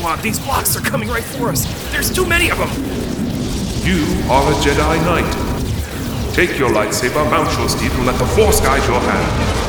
Obi-Wan, these blocks are coming right for us. There's too many of them. You are a Jedi Knight. Take your lightsaber, mount your steed, and let the Force guide your hand.